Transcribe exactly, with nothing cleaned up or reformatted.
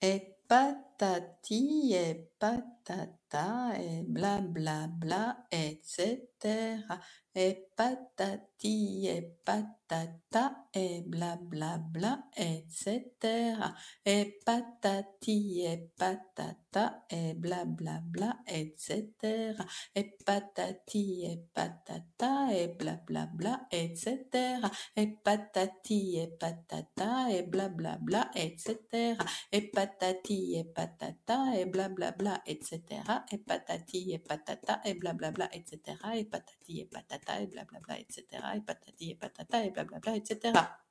et patati et patata et bla bla bla, et cetera. Et patati et patata et bla bla bla, et cetera. Et patati et patata et bla bla bla, et cetera. Et patati et patata et bla bla bla, et cetera. Et patati et patata et bla bla bla, et cetera. Et patati et patata et blablabla, et cetera. Et patati et patata et blablabla, et cetera. Et patati et patata et blablabla, et cetera. Et patati et patata et blablabla, et cetera.